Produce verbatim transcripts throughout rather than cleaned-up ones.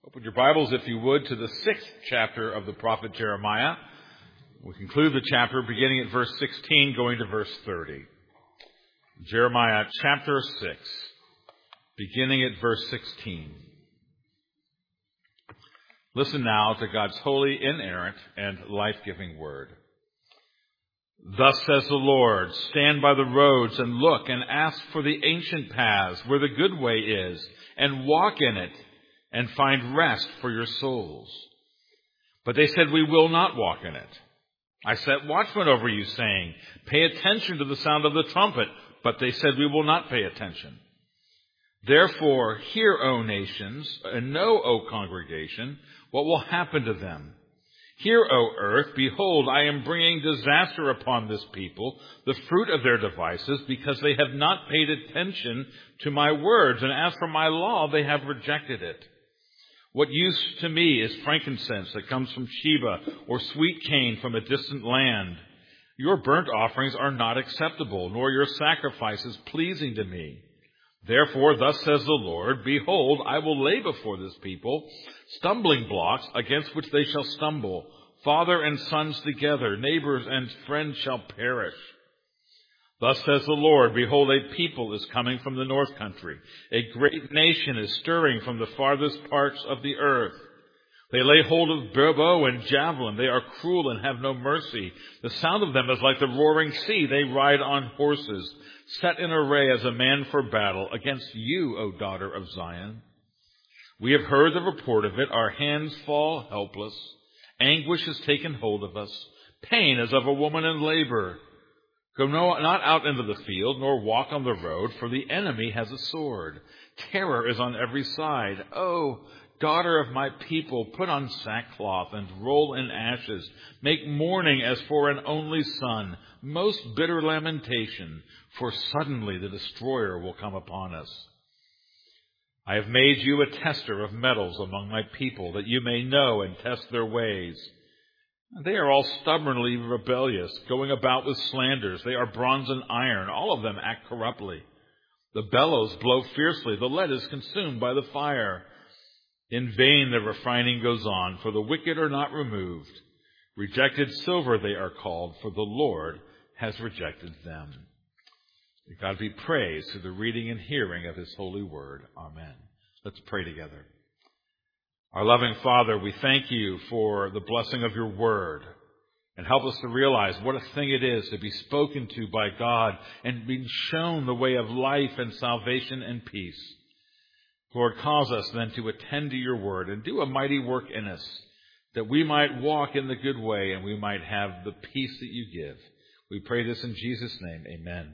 Open your Bibles, if you would, to the sixth chapter of the prophet Jeremiah. We conclude the chapter beginning at verse sixteen, going to verse thirty. Jeremiah chapter six, beginning at verse sixteen. Listen now to God's holy, inerrant, and life-giving word. Thus says the Lord, stand by the roads and look and ask for the ancient paths where the good way is, and walk in it, and find rest for your souls. But they said, we will not walk in it. I set watchmen over you, saying, pay attention to the sound of the trumpet. But they said, we will not pay attention. Therefore, hear, O nations, and know, O congregation, what will happen to them. Hear, O earth, behold, I am bringing disaster upon this people, the fruit of their devices, because they have not paid attention to my words, and as for my law, they have rejected it. What use to me is frankincense that comes from Sheba, or sweet cane from a distant land? Your burnt offerings are not acceptable, nor your sacrifices pleasing to me. Therefore, thus says the Lord, behold, I will lay before this people stumbling blocks against which they shall stumble. Father and sons together, neighbors and friends shall perish. Thus says the Lord, behold, a people is coming from the north country. A great nation is stirring from the farthest parts of the earth. They lay hold of bow and javelin. They are cruel and have no mercy. The sound of them is like the roaring sea. They ride on horses, set in array as a man for battle against you, O daughter of Zion. We have heard the report of it. Our hands fall helpless. Anguish has taken hold of us. Pain as of a woman in labor. Go no, not out into the field, nor walk on the road, for the enemy has a sword. Terror is on every side. Oh, daughter of my people, put on sackcloth and roll in ashes. Make mourning as for an only son. Most bitter lamentation, for suddenly the destroyer will come upon us. I have made you a tester of metals among my people, that you may know and test their ways. They are all stubbornly rebellious, going about with slanders. They are bronze and iron. All of them act corruptly. The bellows blow fiercely. The lead is consumed by the fire. In vain the refining goes on, for the wicked are not removed. Rejected silver they are called, for the Lord has rejected them. May God be praised through the reading and hearing of his holy word. Amen. Let's pray together. Our loving Father, we thank you for the blessing of your word, and help us to realize what a thing it is to be spoken to by God and being shown the way of life and salvation and peace. Lord, cause us then to attend to your word and do a mighty work in us, that we might walk in the good way and we might have the peace that you give. We pray this in Jesus' name. Amen.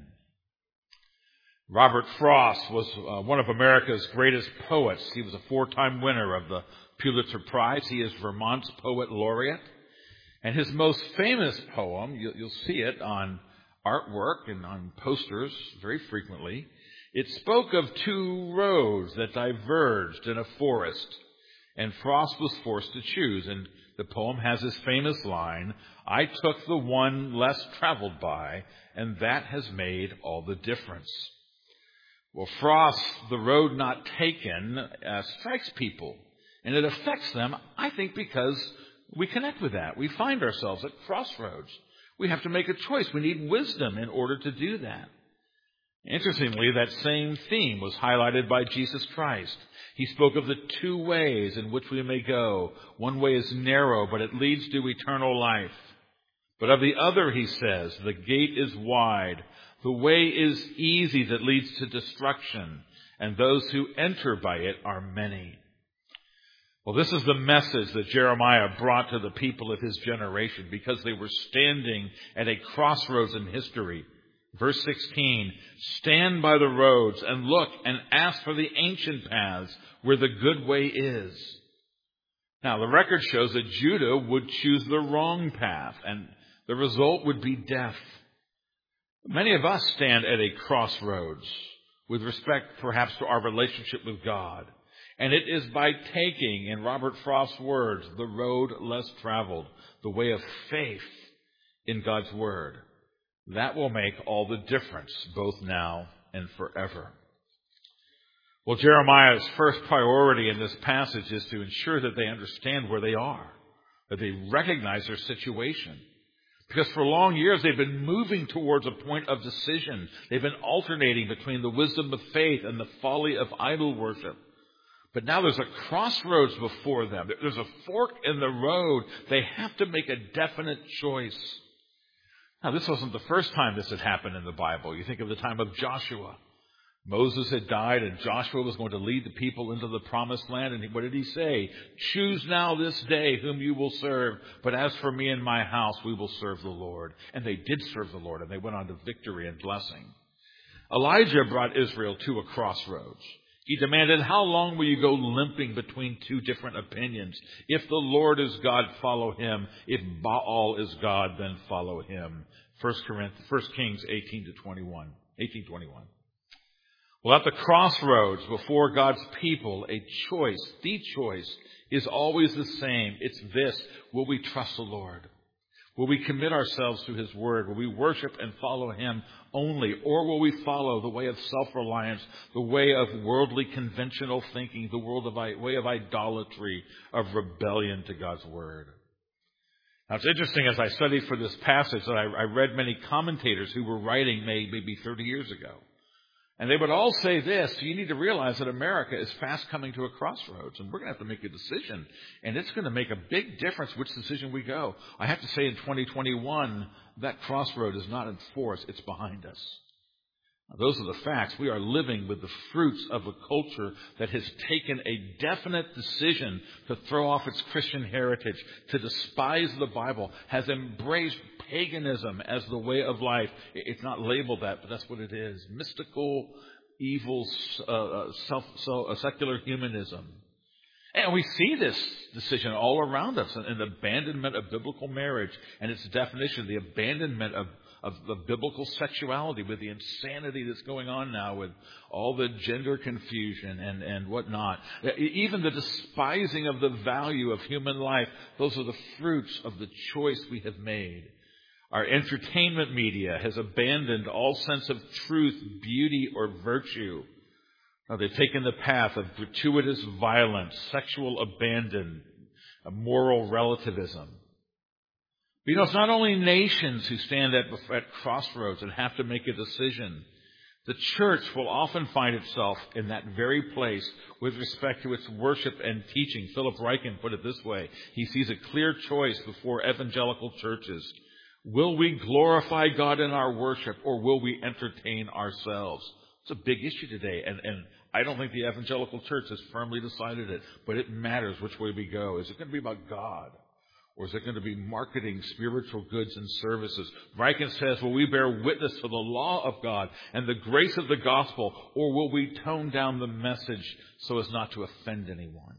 Robert Frost was uh, one of America's greatest poets. He was a four-time winner of the Pulitzer Prize. He is Vermont's poet laureate. And his most famous poem, you'll, you'll see it on artwork and on posters very frequently. It spoke of two roads that diverged in a forest, and Frost was forced to choose. And the poem has this famous line, I took the one less traveled by, and that has made all the difference. Well, Frost, the road not taken, uh, strikes people, and it affects them, I think, because we connect with that. We find ourselves at crossroads. We have to make a choice. We need wisdom in order to do that. Interestingly, that same theme was highlighted by Jesus Christ. He spoke of the two ways in which we may go. One way is narrow, but it leads to eternal life. But of the other, he says, the gate is wide. The way is easy that leads to destruction, and those who enter by it are many. Well, this is the message that Jeremiah brought to the people of his generation because they were standing at a crossroads in history. Verse sixteen, stand by the roads and look and ask for the ancient paths where the good way is. Now, the record shows that Judah would choose the wrong path, and the result would be death. Many of us stand at a crossroads with respect perhaps to our relationship with God. And it is by taking, in Robert Frost's words, the road less traveled, the way of faith in God's word. That will make all the difference, both now and forever. Well, Jeremiah's first priority in this passage is to ensure that they understand where they are, that they recognize their situation. Because for long years they've been moving towards a point of decision. They've been alternating between the wisdom of faith and the folly of idol worship. But now there's a crossroads before them. There's a fork in the road. They have to make a definite choice. Now, this wasn't the first time this had happened in the Bible. You think of the time of Joshua. Moses had died and Joshua was going to lead the people into the promised land. And what did he say? Choose now this day whom you will serve. But as for me and my house, we will serve the Lord. And they did serve the Lord, and they went on to victory and blessing. Elijah brought Israel to a crossroads. He demanded, how long will you go limping between two different opinions? If the Lord is God, follow him. If Baal is God, then follow him. First Kings eighteen to twenty-one. eighteen twenty-one. Well, at the crossroads before God's people, a choice, the choice, is always the same. It's this: will we trust the Lord? Will we commit ourselves to his word? Will we worship and follow him only? Or will we follow the way of self-reliance, the way of worldly conventional thinking, the world of, way of idolatry, of rebellion to God's word? Now, it's interesting, as I studied for this passage, that I, I read many commentators who were writing maybe thirty years ago. And they would all say this: you need to realize that America is fast coming to a crossroads, and we're going to have to make a decision. And it's going to make a big difference which decision we go. I have to say, in twenty twenty-one, that crossroad is not in force. It's behind us. Now, those are the facts. We are living with the fruits of a culture that has taken a definite decision to throw off its Christian heritage, to despise the Bible, has embraced paganism as the way of life. It's not labeled that, but that's what it is. Mystical, evil, uh, self, so, uh, secular humanism. And we see this decision all around us, an abandonment of biblical marriage and its definition, the abandonment of of the biblical sexuality, with the insanity that's going on now, with all the gender confusion and, and whatnot. Even the despising of the value of human life. Those are the fruits of the choice we have made. Our entertainment media has abandoned all sense of truth, beauty, or virtue. Now, they've taken the path of gratuitous violence, sexual abandon, moral relativism. But you know, it's not only nations who stand at, at crossroads and have to make a decision. The church will often find itself in that very place with respect to its worship and teaching. Philip Ryken put it this way: he sees a clear choice before evangelical churches. Will we glorify God in our worship, or will we entertain ourselves? It's a big issue today, and, and I don't think the evangelical church has firmly decided it, but it matters which way we go. Is it going to be about God? Or is it going to be marketing spiritual goods and services? Ryken says, will we bear witness to the law of God and the grace of the gospel, or will we tone down the message so as not to offend anyone?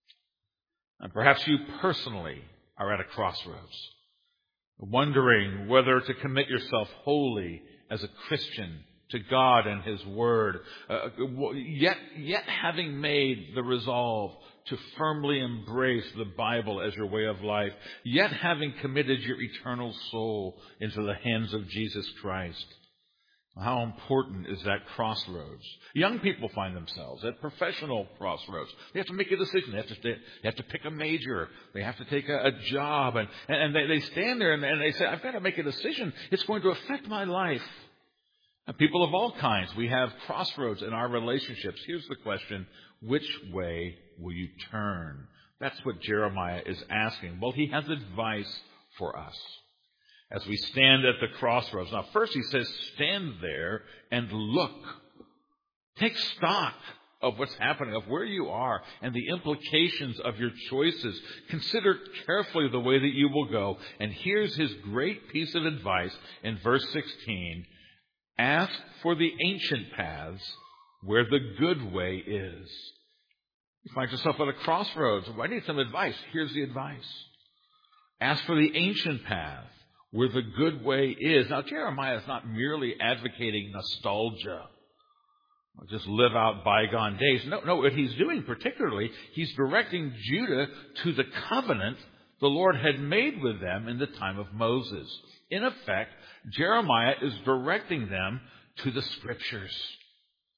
And perhaps you personally are at a crossroads, wondering whether to commit yourself wholly as a Christian to God and his word, uh, yet, yet having made the resolve to firmly embrace the Bible as your way of life, yet having committed your eternal soul into the hands of Jesus Christ. How important is that crossroads? Young people find themselves at professional crossroads. They have to make a decision. They have to, they have to pick a major. They have to take a, a job. And, and they, they stand there and, and they say, I've got to make a decision. It's going to affect my life. And people of all kinds, we have crossroads in our relationships. Here's the question: which way will you turn? That's what Jeremiah is asking. Well, he has advice for us as we stand at the crossroads. Now, first he says, stand there and look. Take stock of what's happening, of where you are, and the implications of your choices. Consider carefully the way that you will go. And here's his great piece of advice in verse sixteen. Ask for the ancient paths where the good way is. You find yourself at a crossroads. I need some advice. Here's the advice. Ask for the ancient path where the good way is. Now, Jeremiah is not merely advocating nostalgia, or just live out bygone days. No, no, what he's doing particularly, he's directing Judah to the covenant the Lord had made with them in the time of Moses. In effect, Jeremiah is directing them to the Scriptures.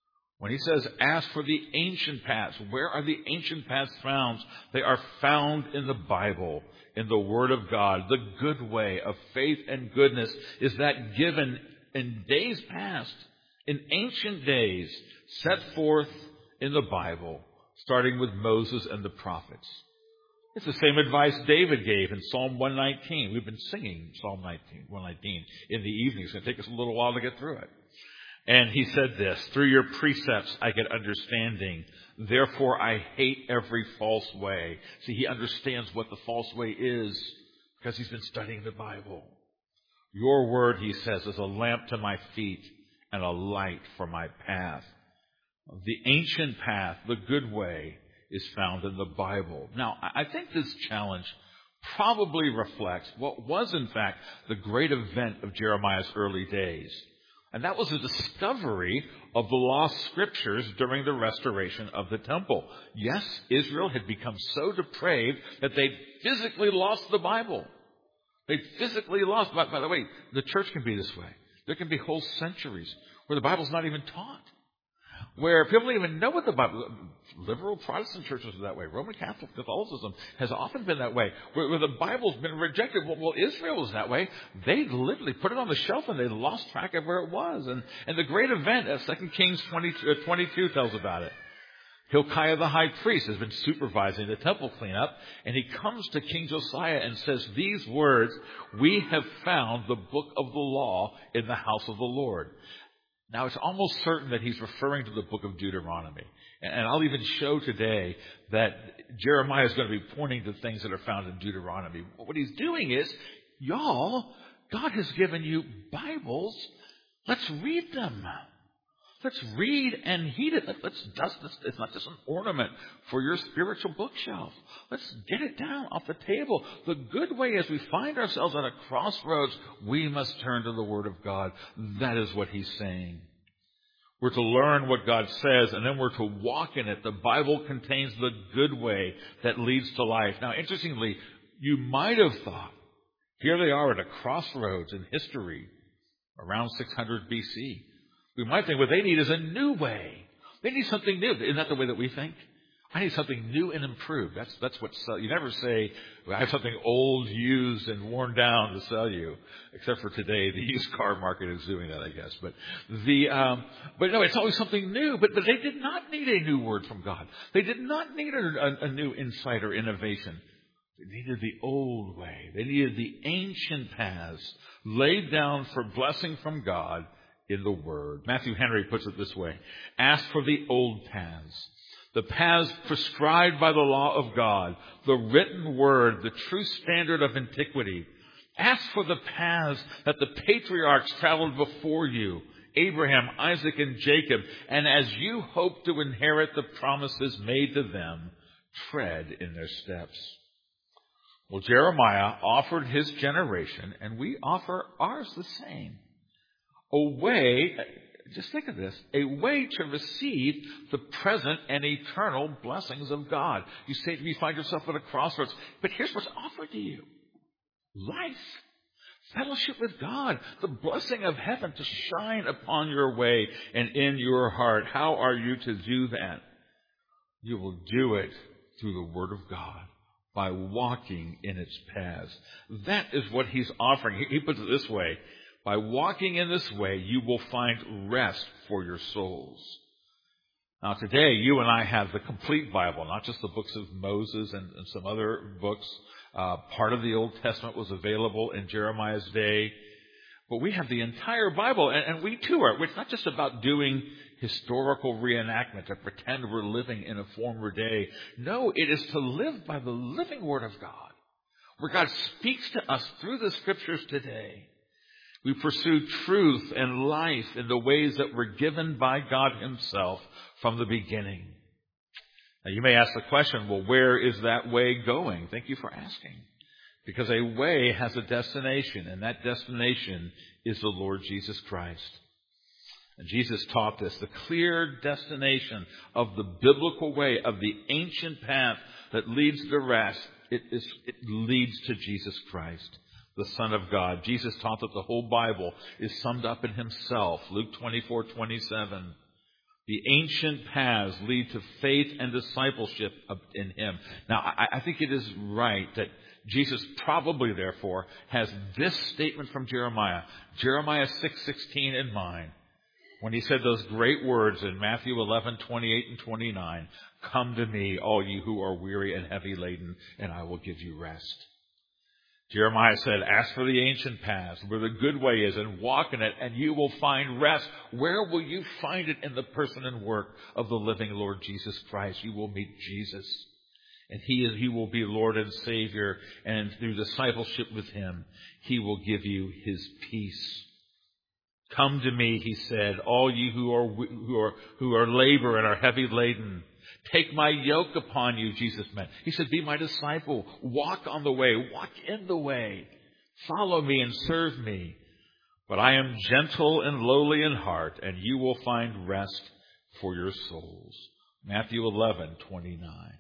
When he says, ask for the ancient paths, where are the ancient paths found? They are found in the Bible, in the Word of God. The good way of faith and goodness is that given in days past, in ancient days, set forth in the Bible, starting with Moses and the prophets. It's the same advice David gave in Psalm one nineteen. We've been singing Psalm one nineteen in the evening. It's going to take us a little while to get through it. And he said this, through your precepts I get understanding. Therefore I hate every false way. See, he understands what the false way is because he's been studying the Bible. Your word, he says, is a lamp to my feet and a light for my path. The ancient path, the good way, is found in the Bible. Now, I think this challenge probably reflects what was, in fact, the great event of Jeremiah's early days. And that was the discovery of the lost scriptures during the restoration of the temple. Yes, Israel had become so depraved that they physically lost the Bible. They physically lost. By, by the way, the church can be this way. There can be whole centuries where the Bible's not even taught. Where people don't even know what the Bible, liberal Protestant churches are that way. Roman Catholic Catholicism has often been that way. Where, where the Bible's been rejected. Well, well, Israel was that way. They literally put it on the shelf and they lost track of where it was. And, and the great event, as Second Kings twenty, uh, twenty-two tells about it. Hilkiah the high priest has been supervising the temple cleanup, and he comes to King Josiah and says these words, we have found the book of the law in the house of the Lord. Now, it's almost certain that he's referring to the book of Deuteronomy. And I'll even show today that Jeremiah is going to be pointing to things that are found in Deuteronomy. What he's doing is, y'all, God has given you Bibles. Let's read them. Let's read and heed it. Let's dust this. It's not just an ornament for your spiritual bookshelf. Let's get it down off the table. The good way is we find ourselves at a crossroads. We must turn to the Word of God. That is what he's saying. We're to learn what God says, and then we're to walk in it. The Bible contains the good way that leads to life. Now, interestingly, you might have thought, here they are at a crossroads in history around six hundred B C. We might think what they need is a new way. They need something new. Isn't that the way that we think? I need something new and improved. That's that's what sell. You never say, well, I have something old, used, and worn down to sell you. Except for today, the used car market is doing that, I guess. But the um, but no, it's always something new. But but they did not need a new word from God. They did not need a, a, a new insight or innovation. They needed the old way. They needed the ancient paths laid down for blessing from God in the Word. Matthew Henry puts it this way. Ask for the old paths, the paths prescribed by the law of God, the written Word, the true standard of antiquity. Ask for the paths that the patriarchs traveled before you, Abraham, Isaac, and Jacob, and as you hope to inherit the promises made to them, tread in their steps. Well, Jeremiah offered his generation, and we offer ours the same. A way, just think of this, a way to receive the present and eternal blessings of God. You say you find yourself at a crossroads, but here's what's offered to you. Life, fellowship with God, the blessing of heaven to shine upon your way and in your heart. How are you to do that? You will do it through the Word of God, by walking in its paths. That is what he's offering. He puts it this way. By walking in this way, you will find rest for your souls. Now, today, you and I have the complete Bible, not just the books of Moses and, and some other books. Uh, part of the Old Testament was available in Jeremiah's day. But we have the entire Bible, and, and we too are. It's not just about doing historical reenactment to pretend we're living in a former day. No, it is to live by the living Word of God, where God speaks to us through the Scriptures today. We pursue truth and life in the ways that were given by God Himself from the beginning. Now, you may ask the question, well, where is that way going? Thank you for asking. Because a way has a destination, and that destination is the Lord Jesus Christ. And Jesus taught this, the clear destination of the biblical way, of the ancient path that leads to rest, it, is, it leads to Jesus Christ, the Son of God. Jesus taught that the whole Bible is summed up in Himself. Luke twenty-four twenty-seven. The ancient paths lead to faith and discipleship in Him. Now, I, I think it is right that Jesus probably, therefore, has this statement from Jeremiah, Jeremiah six sixteen in mind, when he said those great words in Matthew eleven twenty-eight and twenty-nine, "Come to me, all you who are weary and heavy laden, and I will give you rest." Jeremiah said, "Ask for the ancient paths, where the good way is, and walk in it, and you will find rest." Where will you find it? In the person and work of the living Lord Jesus Christ. You will meet Jesus, and He is, He will be Lord and Savior, and through discipleship with Him, He will give you His peace. "Come to me," He said, "all you who are who are who are labor and are heavy laden. Take my yoke upon you," Jesus meant. He said, "Be my disciple. Walk on the way. Walk in the way. Follow me and serve me. But I am gentle and lowly in heart, and you will find rest for your souls." Matthew eleven twenty-nine.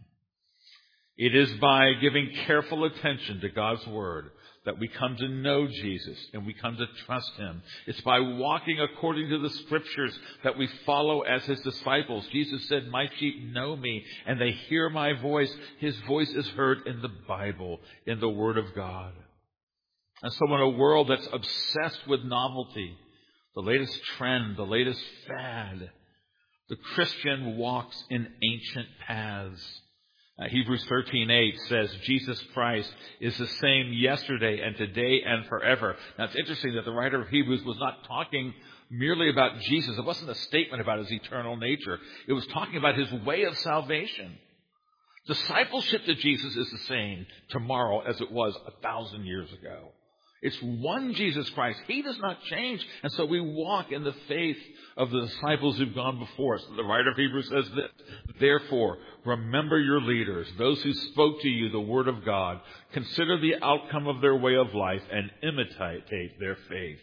It is by giving careful attention to God's Word that we come to know Jesus and we come to trust Him. It's by walking according to the Scriptures that we follow as His disciples. Jesus said, "My sheep know me, and they hear my voice." His voice is heard in the Bible, in the Word of God. And so in a world that's obsessed with novelty, the latest trend, the latest fad, the Christian walks in ancient paths. Uh, Hebrews thirteen eight says Jesus Christ is the same yesterday and today and forever. Now, it's interesting that the writer of Hebrews was not talking merely about Jesus. It wasn't a statement about His eternal nature. It was talking about His way of salvation. Discipleship to Jesus is the same tomorrow as it was a thousand years ago. It's one Jesus Christ. He does not change. And so we walk in the faith of the disciples who've gone before us. The writer of Hebrews says this, "Therefore, remember your leaders, those who spoke to you the word of God. Consider the outcome of their way of life and imitate their faith."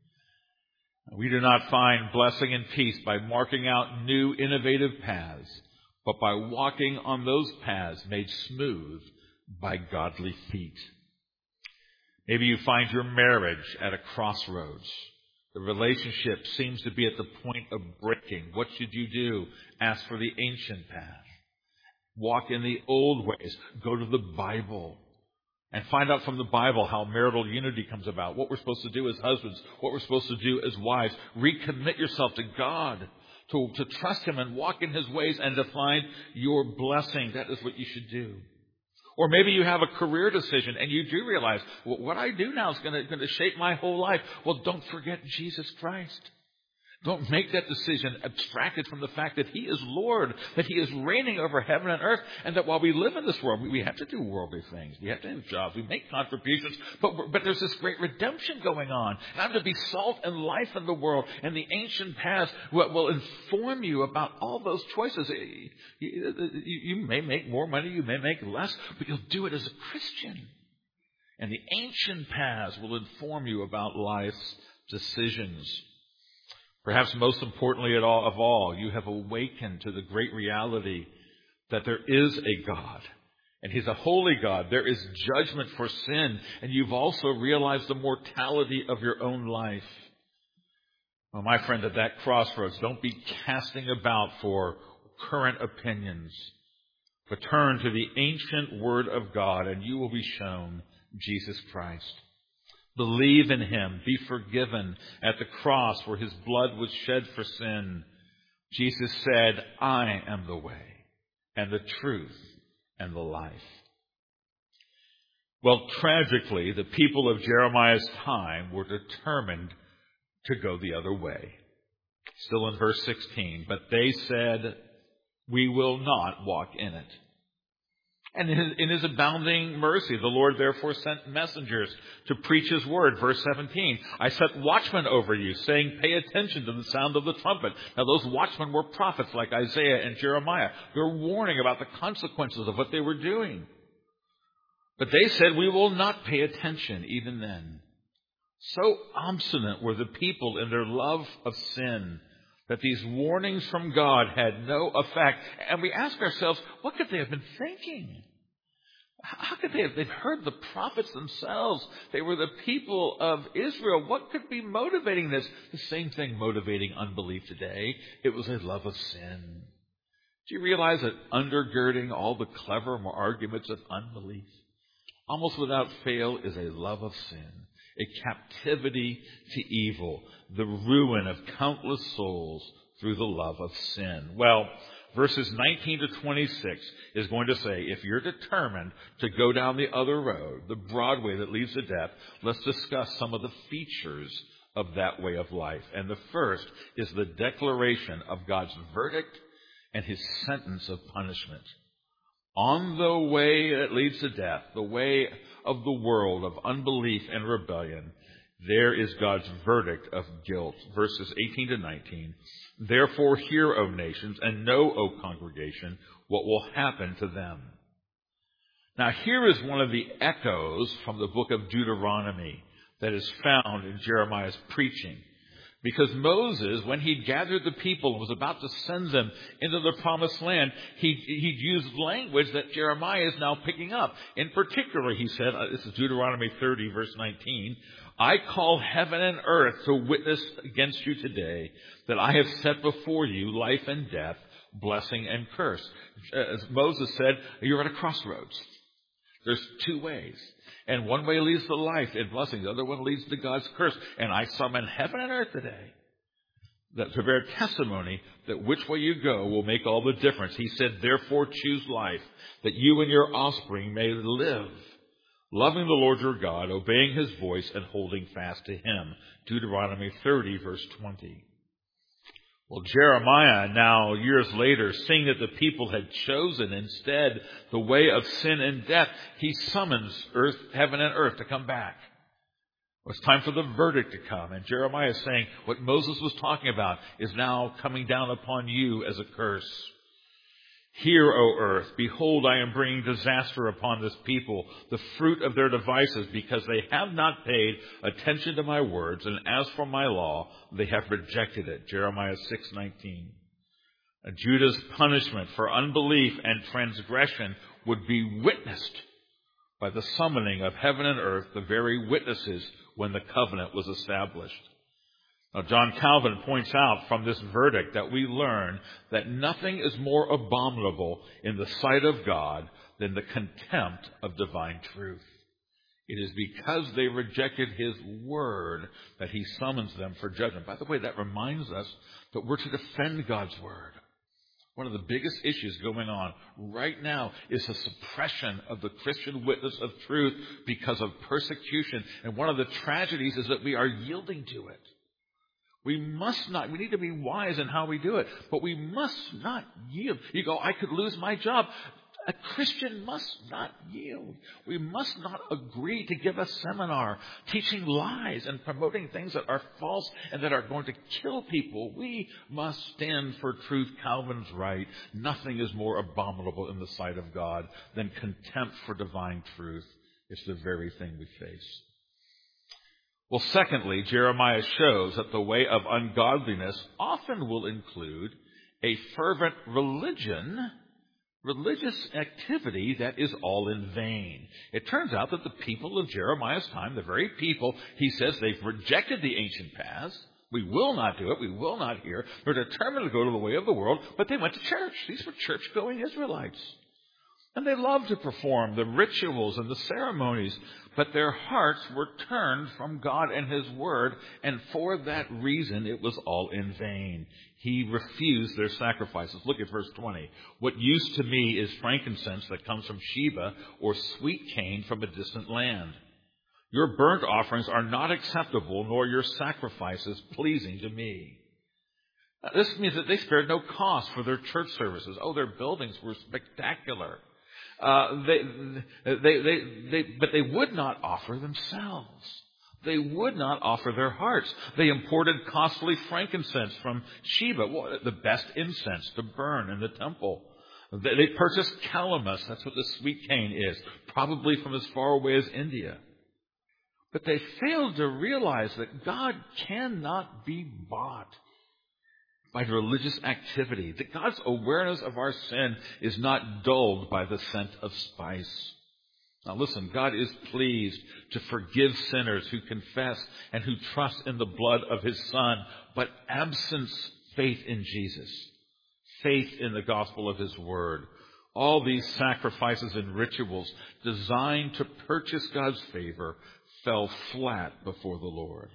We do not find blessing and peace by marking out new innovative paths, but by walking on those paths made smooth by godly feet. Maybe you find your marriage at a crossroads. The relationship seems to be at the point of breaking. What should you do? Ask for the ancient path. Walk in the old ways. Go to the Bible and find out from the Bible how marital unity comes about, what we're supposed to do as husbands, what we're supposed to do as wives. Recommit yourself to God, to, to trust Him and walk in His ways and to find your blessing. That is what you should do. Or maybe you have a career decision and you do realize, well, what I do now is going to, going to shape my whole life. Well, don't forget Jesus Christ. Don't make that decision abstracted from the fact that He is Lord, that He is reigning over heaven and earth, and that while we live in this world, we have to do worldly things. We have to have jobs. We make contributions, but, but there's this great redemption going on. And I'm to be salt and life in the world, and the ancient paths will, will inform you about all those choices. You, you may make more money, you may make less, but you'll do it as a Christian. And the ancient paths will inform you about life's decisions. Perhaps most importantly at all, of all, you have awakened to the great reality that there is a God, and He's a holy God. There is judgment for sin, and you've also realized the mortality of your own life. Well, my friend, at that crossroads, don't be casting about for current opinions, but turn to the ancient Word of God, and you will be shown Jesus Christ. Believe in Him. Be forgiven at the cross where His blood was shed for sin. Jesus said, "I am the way and the truth and the life." Well, tragically, the people of Jeremiah's time were determined to go the other way. Still in verse sixteen, "But they said, we will not walk in it." And in his, in his abounding mercy, the Lord therefore sent messengers to preach His word. Verse seventeen, "I set watchmen over you, saying, pay attention to the sound of the trumpet." Now those watchmen were prophets like Isaiah and Jeremiah. They were warning about the consequences of what they were doing. But they said, we will not pay attention even then. So obstinate were the people in their love of sin that these warnings from God had no effect. And we ask ourselves, what could they have been thinking? How could they have? They've heard the prophets themselves. They were the people of Israel. What could be motivating this? The same thing motivating unbelief today. It was a love of sin. Do you realize that undergirding all the clever arguments of unbelief, almost without fail, is a love of sin, a captivity to evil, the ruin of countless souls through the love of sin? Well, verses nineteen to twenty-six is going to say, if you're determined to go down the other road, the broad way that leads to death, let's discuss some of the features of that way of life. And the first is the declaration of God's verdict and his sentence of punishment. On the way that leads to death, the way of the world of unbelief and rebellion, there is God's verdict of guilt. Verses eighteen to nineteen. Therefore hear, O nations, and know, O congregation, what will happen to them. Now here is one of the echoes from the book of Deuteronomy that is found in Jeremiah's preaching. Because Moses, when he gathered the people and was about to send them into the promised land, he he used language that Jeremiah is now picking up. In particular, he said, uh, this is Deuteronomy thirty, verse nineteen, I call heaven and earth to witness against you today that I have set before you life and death, blessing and curse. As Moses said, you're at a crossroads. There's two ways. And one way leads to life and blessing. The other one leads to God's curse. And I summon heaven and earth today that to bear testimony that which way you go will make all the difference. He said, therefore choose life, that you and your offspring may live, loving the Lord your God, obeying his voice, and holding fast to him. Deuteronomy thirty, verse twenty. Well, Jeremiah, now years later, seeing that the people had chosen instead the way of sin and death, he summons earth, heaven and earth to come back. Well, it's time for the verdict to come. And Jeremiah is saying what Moses was talking about is now coming down upon you as a curse. Hear, O earth, behold, I am bringing disaster upon this people, the fruit of their devices, because they have not paid attention to my words, and as for my law, they have rejected it. Jeremiah six nineteen. Judah's punishment for unbelief and transgression would be witnessed by the summoning of heaven and earth, the very witnesses when the covenant was established. Now, John Calvin points out from this verdict that we learn that nothing is more abominable in the sight of God than the contempt of divine truth. It is because they rejected his word that he summons them for judgment. By the way, that reminds us that we're to defend God's word. One of the biggest issues going on right now is the suppression of the Christian witness of truth because of persecution. And one of the tragedies is that we are yielding to it. We must not, we need to be wise in how we do it, but we must not yield. You go, I could lose my job. A Christian must not yield. We must not agree to give a seminar teaching lies and promoting things that are false and that are going to kill people. We must stand for truth. Calvin's right. Nothing is more abominable in the sight of God than contempt for divine truth. It's the very thing we face. Well, secondly, Jeremiah shows that the way of ungodliness often will include a fervent religion, religious activity that is all in vain. It turns out that the people of Jeremiah's time, the very people, he says they've rejected the ancient paths. We will not do it. We will not hear. They're determined to go to the way of the world, but they went to church. These were church-going Israelites. And they loved to perform the rituals and the ceremonies, but their hearts were turned from God and his word, and for that reason it was all in vain. He refused their sacrifices. Look at verse twenty. What used to me is frankincense that comes from Sheba, or sweet cane from a distant land. Your burnt offerings are not acceptable, nor your sacrifices pleasing to me. Now, this means that they spared no cost for their church services. Oh, their buildings were spectacular. Uh, they, they, they, they, but they would not offer themselves. They would not offer their hearts. They imported costly frankincense from Sheba, the best incense to burn in the temple. They, they purchased calamus, that's what the sweet cane is, probably from as far away as India. But they failed to realize that God cannot be bought by religious activity, that God's awareness of our sin is not dulled by the scent of spice. Now listen, God is pleased to forgive sinners who confess and who trust in the blood of His Son, but absence faith in Jesus, faith in the gospel of His Word. All these sacrifices and rituals designed to purchase God's favor fell flat before the Lord.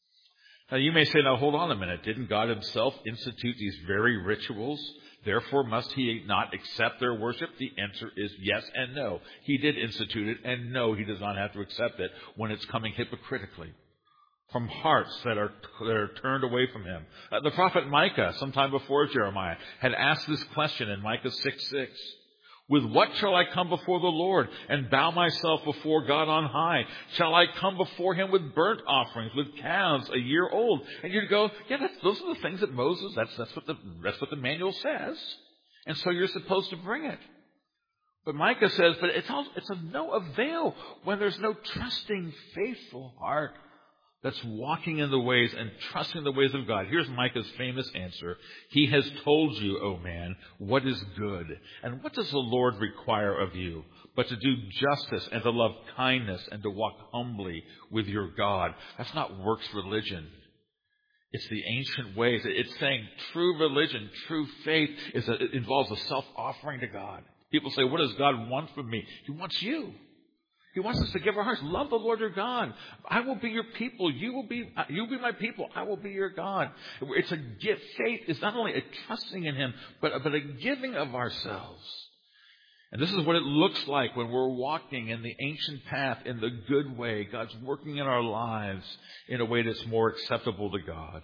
Now you may say, now hold on a minute, didn't God Himself institute these very rituals? Therefore, must He not accept their worship? The answer is yes and no. He did institute it, and no, He does not have to accept it when it's coming hypocritically from hearts that are, that are turned away from Him. Uh, the prophet Micah, sometime before Jeremiah, had asked this question in Micah six six. With what shall I come before the Lord and bow myself before God on high? Shall I come before Him with burnt offerings, with calves a year old? And you'd go, yeah, that's, those are the things that Moses, that's, that's what the, that's what the manual says. And so you're supposed to bring it. But Micah says, but it's all, it's of no avail when there's no trusting, faithful heart that's walking in the ways and trusting the ways of God. Here's Micah's famous answer. He has told you, O man, what is good. And what does the Lord require of you? But to do justice and to love kindness and to walk humbly with your God. That's not works religion. It's the ancient ways. It's saying true religion, true faith is a, it involves a self-offering to God. People say, what does God want from me? He wants you. He wants us to give our hearts. Love the Lord your God. I will be your people. You will be, you will be my people. I will be your God. It's a gift. Faith is not only a trusting in Him, but, but a giving of ourselves. And this is what it looks like when we're walking in the ancient path in the good way. God's working in our lives in a way that's more acceptable to God.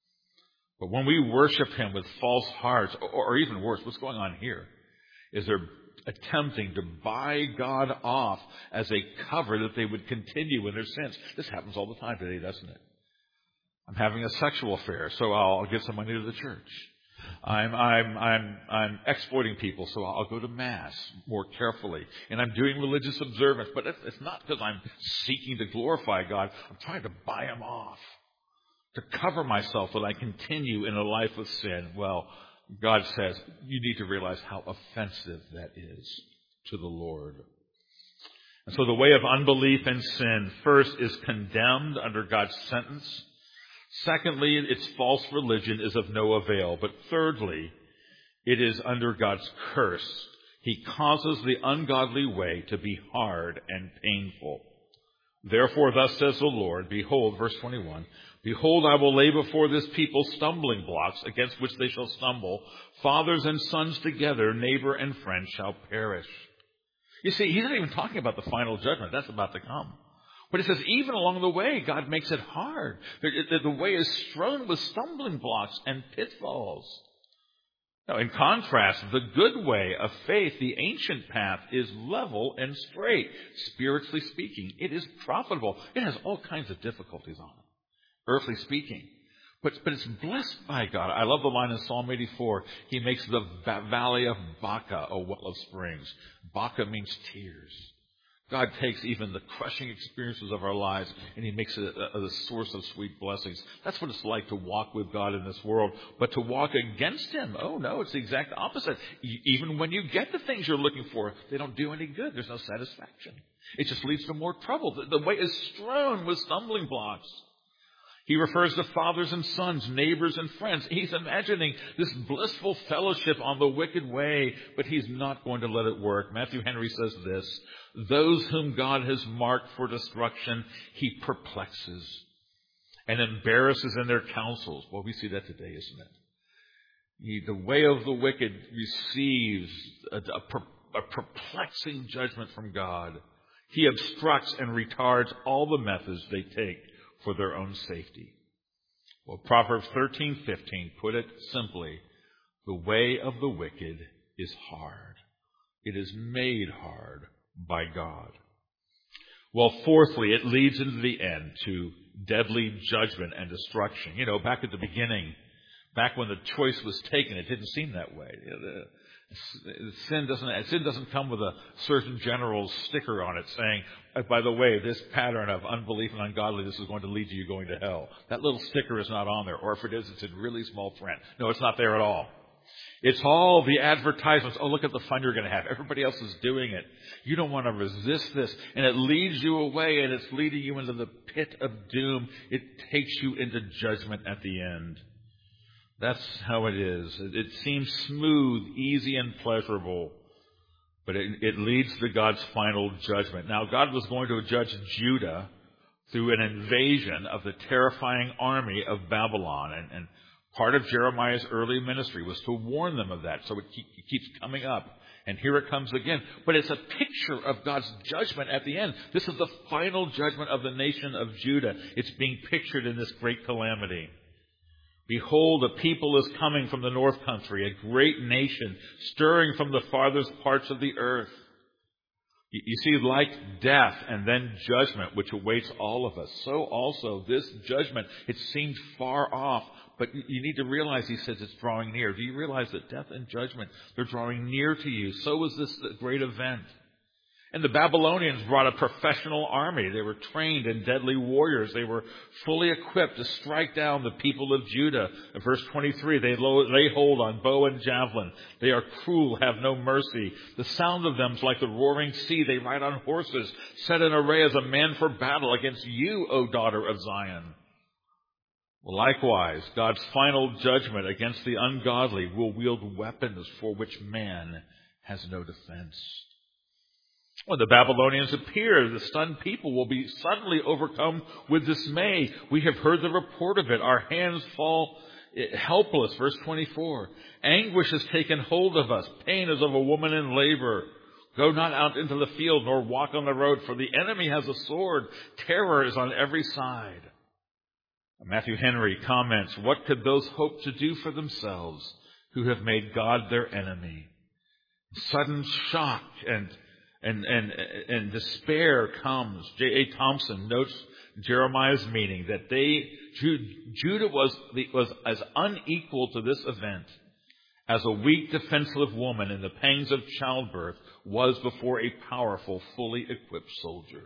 But when we worship Him with false hearts, or, or even worse, what's going on here is they're attempting to buy God off as a cover that they would continue in their sins. This happens all the time today, doesn't it? I'm having a sexual affair, so I'll give some money to the church. I'm I'm I'm I'm exploiting people, so I'll go to Mass more carefully. And I'm doing religious observance, but it's, it's not because I'm seeking to glorify God. I'm trying to buy Him off, to cover myself while I continue in a life of sin. Well, God says, you need to realize how offensive that is to the Lord. And so the way of unbelief and sin, first, is condemned under God's sentence. Secondly, its false religion is of no avail. But thirdly, it is under God's curse. He causes the ungodly way to be hard and painful. Therefore, thus says the Lord, behold, verse twenty-one, behold, I will lay before this people stumbling blocks against which they shall stumble. Fathers and sons together, neighbor and friend shall perish. You see, he's not even talking about the final judgment. That's about to come. But he says, even along the way, God makes it hard. The way is strewn with stumbling blocks and pitfalls. Now, in contrast, the good way of faith, the ancient path, is level and straight. Spiritually speaking, it is profitable. It has all kinds of difficulties on it, earthly speaking. But, but it's blessed by God. I love the line in Psalm eighty-four. He makes the valley of Baca a well of springs. Baca means tears. God takes even the crushing experiences of our lives and He makes it a, a source of sweet blessings. That's what it's like to walk with God in this world. But to walk against Him, oh no, it's the exact opposite. Even when you get the things you're looking for, they don't do any good. There's no satisfaction. It just leads to more trouble. The, the way is strewn with stumbling blocks. He refers to fathers and sons, neighbors and friends. He's imagining this blissful fellowship on the wicked way, but He's not going to let it work. Matthew Henry says this, those whom God has marked for destruction, He perplexes and embarrasses in their counsels. Well, we see that today, isn't it? He, the way of the wicked receives a, a, a perplexing judgment from God. He obstructs and retards all the methods they take for their own safety. Well, Proverbs thirteen fifteen put it simply, the way of the wicked is hard. It is made hard by God. Well, fourthly, it leads into the end to deadly judgment and destruction. You know, back at the beginning, back when the choice was taken, it didn't seem that way. Sin doesn't, sin doesn't come with a Surgeon General's sticker on it saying, by the way, this pattern of unbelief and ungodliness is going to lead to you going to hell. That little sticker is not on there. Or if it is, it's in really small print. No, it's not there at all. It's all the advertisements. Oh, look at the fun you're going to have. Everybody else is doing it. You don't want to resist this. And it leads you away, and it's leading you into the pit of doom. It takes you into judgment at the end. That's how it is. It seems smooth, easy, and pleasurable. But it, it leads to God's final judgment. Now, God was going to judge Judah through an invasion of the terrifying army of Babylon. And, and part of Jeremiah's early ministry was to warn them of that. So it, keep, it keeps coming up. And here it comes again. But it's a picture of God's judgment at the end. This is the final judgment of the nation of Judah. It's being pictured in this great calamity. Behold, a people is coming from the north country, a great nation, stirring from the farthest parts of the earth. You see, like death and then judgment, which awaits all of us, so also this judgment, it seems far off, but you need to realize, he says, it's drawing near. Do you realize that death and judgment, they're drawing near to you? So is this great event. And the Babylonians brought a professional army. They were trained and deadly warriors. They were fully equipped to strike down the people of Judah. In verse twenty-three, they lay hold on bow and javelin. They are cruel, have no mercy. The sound of them is like the roaring sea. They ride on horses, set in array as a man for battle against you, O daughter of Zion. Likewise, God's final judgment against the ungodly will wield weapons for which man has no defense. When the Babylonians appear, the stunned people will be suddenly overcome with dismay. We have heard the report of it. Our hands fall helpless. Verse twenty-four. Anguish has taken hold of us. Pain as of a woman in labor. Go not out into the field, nor walk on the road, for the enemy has a sword. Terror is on every side. Matthew Henry comments, what could those hope to do for themselves who have made God their enemy? Sudden shock and And, and, and despair comes. J A Thompson notes Jeremiah's meaning that they, Judah was, was as unequal to this event as a weak, defenseless woman in the pangs of childbirth was before a powerful, fully equipped soldier.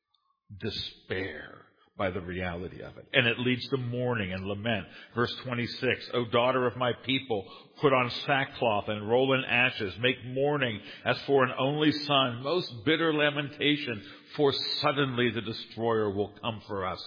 Despair by the reality of it. And it leads to mourning and lament. Verse twenty-six, O daughter of my people, put on sackcloth and roll in ashes. Make mourning as for an only son. Most bitter lamentation, for suddenly the destroyer will come for us.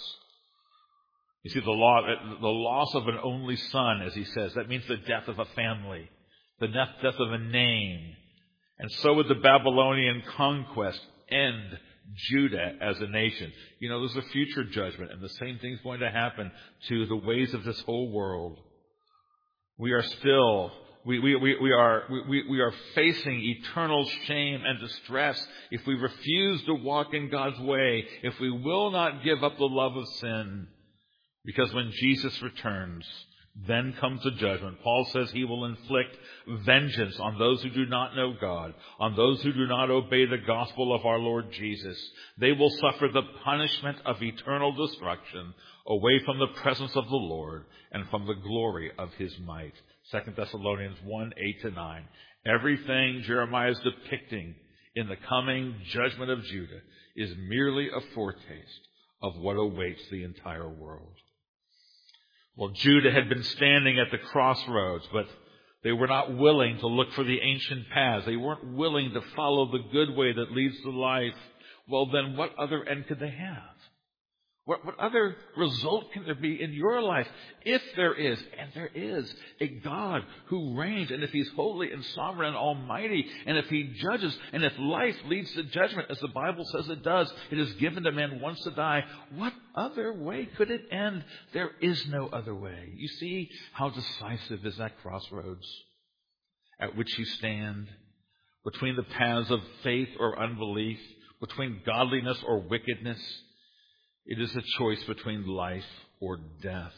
You see, the, law, the loss of an only son, as he says, that means the death of a family, the death, death of a name. And so would the Babylonian conquest end Judah as a nation. You know, there's a future judgment, and the same thing's going to happen to the ways of this whole world. We are still, we, we, we, we are, we, we are facing eternal shame and distress if we refuse to walk in God's way, if we will not give up the love of sin. Because when Jesus returns, then comes the judgment. Paul says he will inflict vengeance on those who do not know God, on those who do not obey the gospel of our Lord Jesus. They will suffer the punishment of eternal destruction away from the presence of the Lord and from the glory of his might. Second Thessalonians one, eight to nine. Everything Jeremiah is depicting in the coming judgment of Judah is merely a foretaste of what awaits the entire world. Well, Judah had been standing at the crossroads, but they were not willing to look for the ancient paths. They weren't willing to follow the good way that leads to life. Well, then what other end could they have? What, what other result can there be in your life if there is, and there is, a God who reigns, and if he's holy and sovereign and almighty, and if he judges, and if life leads to judgment, as the Bible says it does, it is given to man once to die. What other way could it end? There is no other way. You see how decisive is that crossroads at which you stand, between the paths of faith or unbelief, between godliness or wickedness. It is a choice between life or death.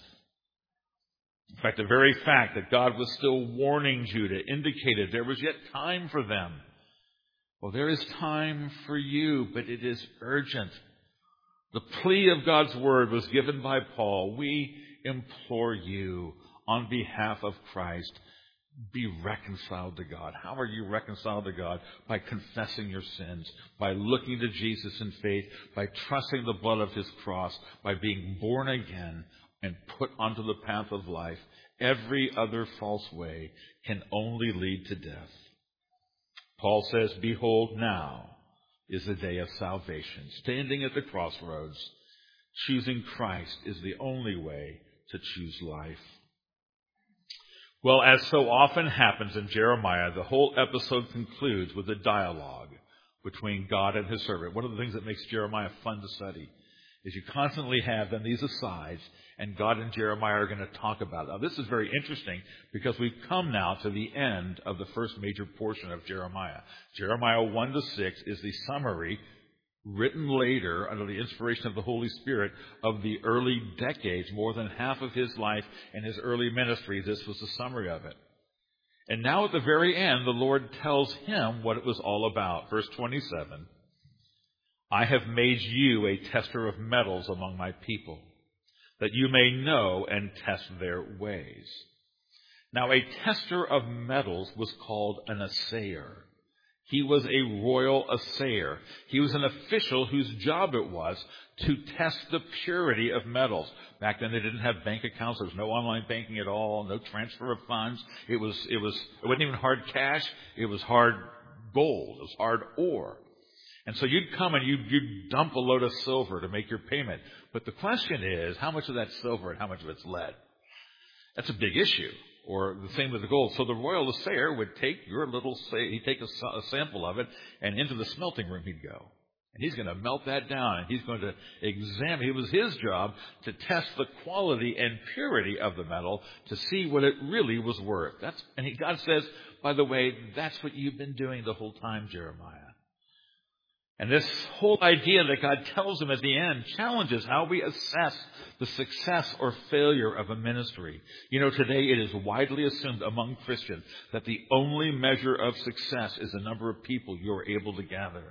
In fact, the very fact that God was still warning Judah indicated there was yet time for them. Well, there is time for you, but it is urgent. The plea of God's word was given by Paul. We implore you on behalf of Christ, be reconciled to God. How are you reconciled to God? By confessing your sins, by looking to Jesus in faith, by trusting the blood of his cross, by being born again and put onto the path of life Every other false way can only lead to death. Paul says, behold, now is the day of salvation. Standing at the crossroads, choosing Christ is the only way to choose life. Well, as so often happens in Jeremiah, the whole episode concludes with a dialogue between God and his servant. One of the things that makes Jeremiah fun to study is you constantly have then these asides, and God and Jeremiah are going to talk about it. Now, this is very interesting because we've come now to the end of the first major portion of Jeremiah. Jeremiah one to six is the summary, written later under the inspiration of the Holy Spirit, of the early decades, more than half of his life and his early ministry. This was the summary of it. And now at the very end, the Lord tells him what it was all about. Verse twenty-seven, I have made you a tester of metals among my people, that you may know and test their ways. Now, a tester of metals was called an assayer. He was a royal assayer. He was an official whose job it was to test the purity of metals. Back then, they didn't have bank accounts. There was no online banking at all, no transfer of funds. It was, it was, it wasn't even hard cash. It was hard gold. It was hard ore. And so you'd come and you'd, you'd dump a load of silver to make your payment. But the question is, how much of that silver and how much of it's lead? That's a big issue. Or the same with the gold. So the royal assayer would take your little, he'd take a, a sample of it, and into the smelting room he'd go. And he's going to melt that down, and he's going to examine. It was his job to test the quality and purity of the metal to see what it really was worth. That's, and he, God says, by the way, that's what you've been doing the whole time, Jeremiah. And this whole idea that God tells him at the end challenges how we assess the success or failure of a ministry. You know, today it is widely assumed among Christians that the only measure of success is the number of people you're able to gather.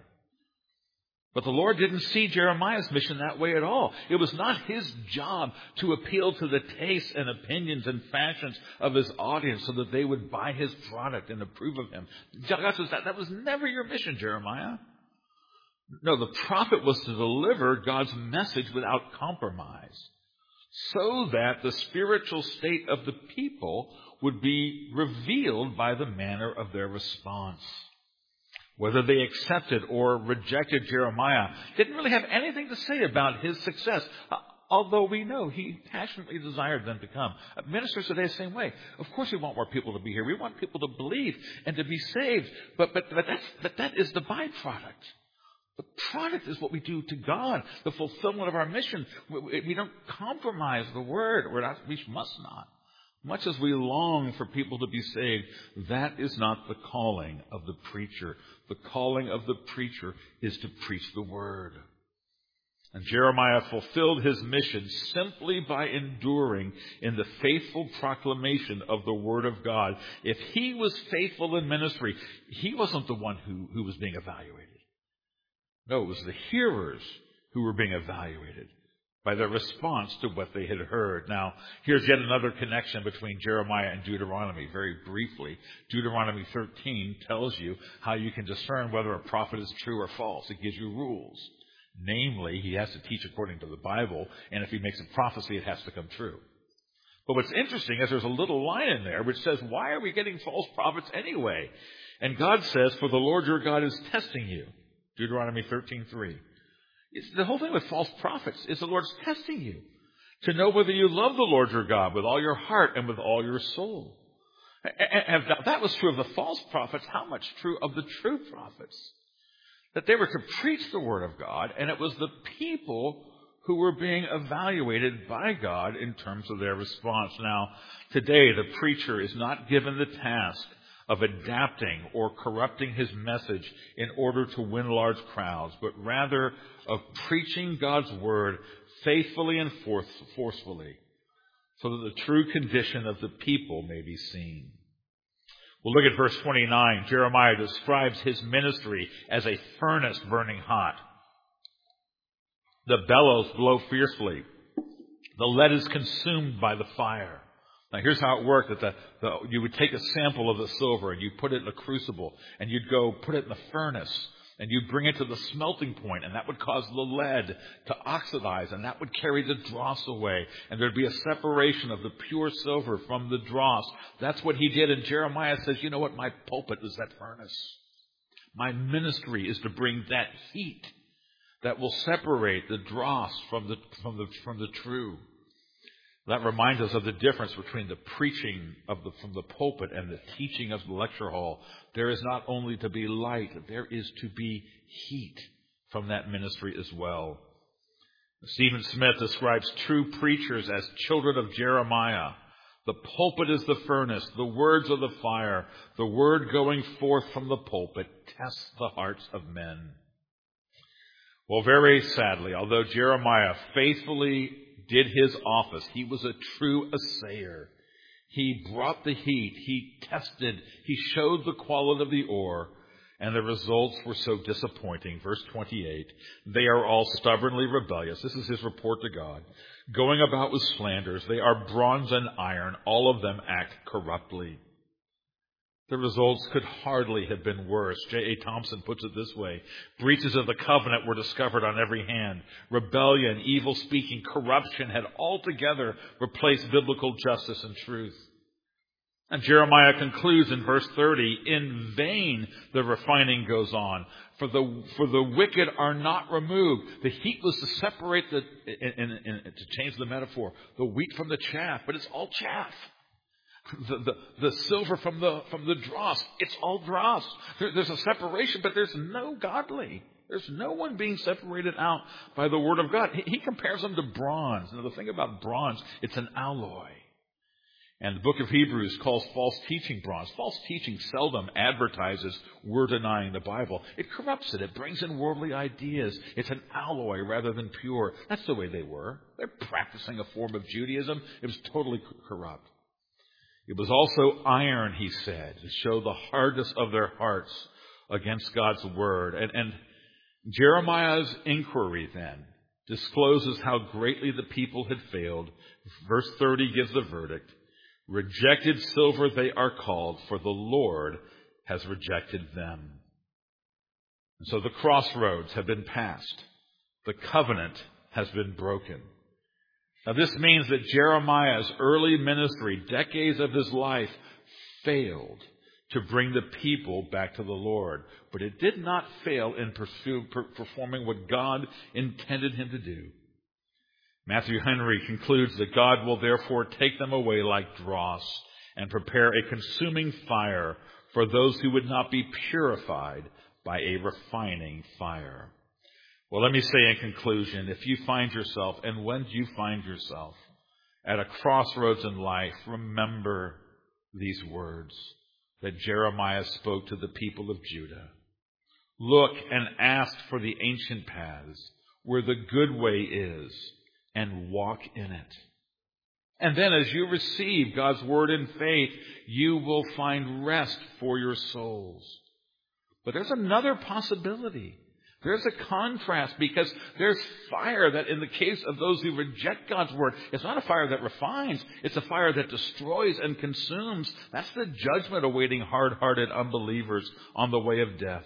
But the Lord didn't see Jeremiah's mission that way at all. It was not his job to appeal to the tastes and opinions and fashions of his audience so that they would buy his product and approve of him. God says that, that was never your mission, Jeremiah. No, the prophet was to deliver God's message without compromise so that the spiritual state of the people would be revealed by the manner of their response. Whether they accepted or rejected Jeremiah didn't really have anything to say about his success, although we know he passionately desired them to come. Ministers today the same way. Of course we want more people to be here. We want people to believe and to be saved, but, but, but, that's, but that is the byproduct. The product is what we do to God, the fulfillment of our mission. We, we don't compromise the word. We're not, we must not. Much as we long for people to be saved, that is not the calling of the preacher. The calling of the preacher is to preach the word. And Jeremiah fulfilled his mission simply by enduring in the faithful proclamation of the word of God. If he was faithful in ministry, he wasn't the one who, who was being evaluated. No, it was the hearers who were being evaluated by their response to what they had heard. Now, here's yet another connection between Jeremiah and Deuteronomy. Very briefly, Deuteronomy thirteen tells you how you can discern whether a prophet is true or false. It gives you rules. Namely, he has to teach according to the Bible, and if he makes a prophecy, it has to come true. But what's interesting is there's a little line in there which says, why are we getting false prophets anyway? And God says, for the Lord your God is testing you. Deuteronomy thirteen three. It's the whole thing with false prophets is the Lord's testing you to know whether you love the Lord your God with all your heart and with all your soul. And if that was true of the false prophets, how much true of the true prophets? That they were to preach the word of God, and it was the people who were being evaluated by God in terms of their response. Now, today the preacher is not given the task of adapting or corrupting his message in order to win large crowds, but rather of preaching God's word faithfully and forcefully so that the true condition of the people may be seen. We'll look at verse twenty-nine. Jeremiah describes his ministry as a furnace burning hot. The bellows blow fiercely. The lead is consumed by the fire. Now, here's how it worked. That the, the, you would take a sample of the silver and you put it in a crucible and you'd go put it in the furnace. And you bring it to the smelting point, and that would cause the lead to oxidize, and that would carry the dross away. And there'd be a separation of the pure silver from the dross. That's what he did. And Jeremiah says, you know what? My pulpit is that furnace. My ministry is to bring that heat that will separate the dross from the, from the, from the true. That reminds us of the difference between the preaching of the, from the pulpit and the teaching of the lecture hall. There is not only to be light, there is to be heat from that ministry as well. Stephen Smith describes true preachers as children of Jeremiah. The pulpit is the furnace, the words are the fire. The word going forth from the pulpit tests the hearts of men. Well, very sadly, although Jeremiah faithfully did his office, he was a true assayer. He brought the heat, he tested, he showed the quality of the ore, and the results were so disappointing. Verse twenty-eight, they are all stubbornly rebellious. This is his report to God. Going about with slanders, they are bronze and iron, all of them act corruptly. The results could hardly have been worse. J A. Thompson puts it this way. Breaches of the covenant were discovered on every hand. Rebellion, evil speaking, corruption had altogether replaced biblical justice and truth. And Jeremiah concludes in verse thirty, in vain the refining goes on, for the for the wicked are not removed. The heat was to separate the, and, and, and to change the metaphor, the wheat from the chaff, but it's all chaff. The, the, the silver from the from the dross, it's all dross. There, there's a separation, but there's no godly. There's no one being separated out by the Word of God. He, he compares them to bronze. Now, the thing about bronze, it's an alloy. And the book of Hebrews calls false teaching bronze. False teaching seldom advertises we're denying the Bible. It corrupts it. It brings in worldly ideas. It's an alloy rather than pure. That's the way they were. They're practicing a form of Judaism. It was totally corrupt. It was also iron, he said, to show the hardness of their hearts against God's word. And, and Jeremiah's inquiry then discloses how greatly the people had failed. Verse thirty gives the verdict. Rejected silver they are called, for the Lord has rejected them. And so the crossroads have been passed. The covenant has been broken. Now, this means that Jeremiah's early ministry, decades of his life, failed to bring the people back to the Lord. But it did not fail in pursue, per, performing what God intended him to do. Matthew Henry concludes that God will therefore take them away like dross and prepare a consuming fire for those who would not be purified by a refining fire. Well, let me say in conclusion, if you find yourself, and when you find yourself, at a crossroads in life, remember these words that Jeremiah spoke to the people of Judah. Look and ask for the ancient paths, where the good way is, and walk in it. And then as you receive God's word in faith, you will find rest for your souls. But there's another possibility. There's a contrast, because there's fire that in the case of those who reject God's word, it's not a fire that refines. It's a fire that destroys and consumes. That's the judgment awaiting hard-hearted unbelievers on the way of death.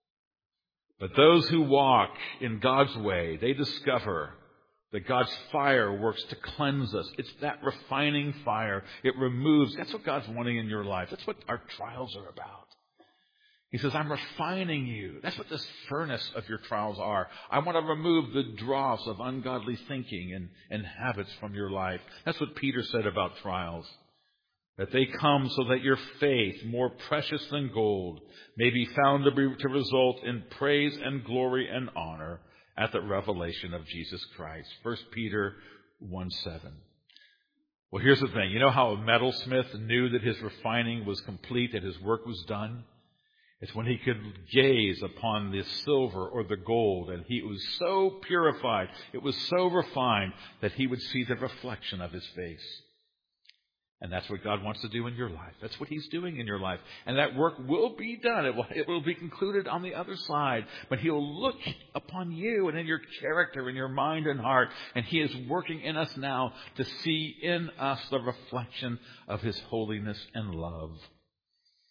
But those who walk in God's way, they discover that God's fire works to cleanse us. It's that refining fire. It removes. That's what God's wanting in your life. That's what our trials are about. He says, I'm refining you. That's what this furnace of your trials are. I want to remove the dross of ungodly thinking and, and habits from your life. That's what Peter said about trials. That they come so that your faith, more precious than gold, may be found to, be, to result in praise and glory and honor at the revelation of Jesus Christ. First Peter one seven. Well, here's the thing. You know how a metalsmith knew that his refining was complete, that his work was done? It's when he could gaze upon the silver or the gold, and he was so purified, it was so refined, that he would see the reflection of his face. And that's what God wants to do in your life. That's what he's doing in your life. And that work will be done. It will, it will be concluded on the other side. But he'll look upon you and in your character, in your mind and heart. And he is working in us now to see in us the reflection of his holiness and love.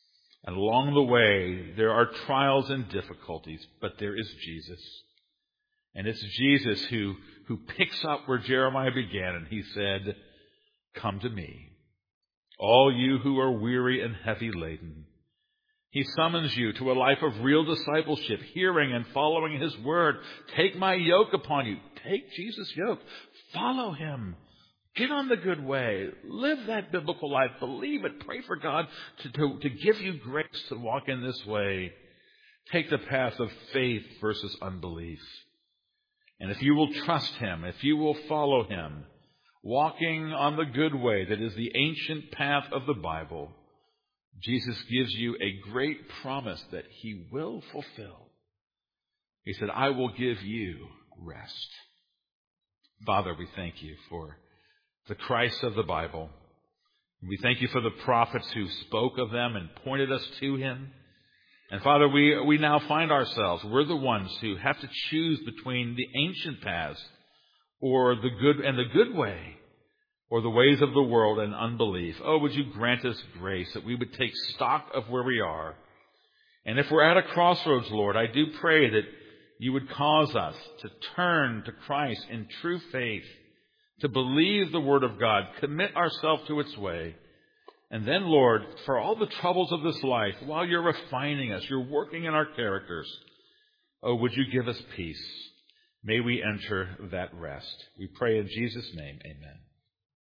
And along the way, there are trials and difficulties, but there is Jesus. And it's Jesus who, who picks up where Jeremiah began, and he said, "Come to me, all you who are weary and heavy laden." He summons you to a life of real discipleship, hearing and following his word. Take my yoke upon you. Take Jesus' yoke. Follow him. Get on the good way. Live that biblical life. Believe it. Pray for God to, to, to give you grace to walk in this way. Take the path of faith versus unbelief. And if you will trust him, if you will follow him, walking on the good way that is the ancient path of the Bible, Jesus gives you a great promise that he will fulfill. He said, "I will give you rest." Father, we thank you for the Christ of the Bible. We thank you for the prophets who spoke of them and pointed us to him. And Father, we, we now find ourselves, we're the ones who have to choose between the ancient paths or the good and the good way, or the ways of the world and unbelief. Oh, would you grant us grace that we would take stock of where we are. And if we're at a crossroads, Lord, I do pray that you would cause us to turn to Christ in true faith, to believe the word of God, commit ourselves to its way. And then, Lord, for all the troubles of this life, while you're refining us, you're working in our characters, oh, would you give us peace? May we enter that rest. We pray in Jesus' name, amen.